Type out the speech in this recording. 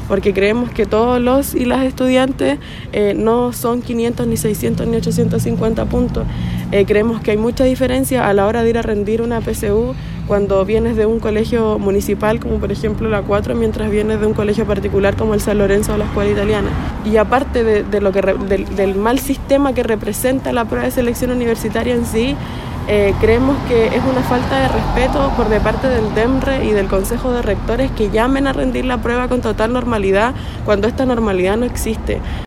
porque creemos que todos los y las estudiantes no son 500, ni 600, ni 850 puntos. Creemos que hay mucha diferencia a la hora de ir a rendir una PSU cuando vienes de un colegio municipal, como por ejemplo la 4, mientras vienes de un colegio particular como el San Lorenzo o la Escuela Italiana. Y aparte del mal sistema que representa la prueba de selección universitaria en sí, creemos que es una falta de respeto por de parte del DEMRE y del Consejo de Rectores que llamen a rendir la prueba con total normalidad cuando esta normalidad no existe.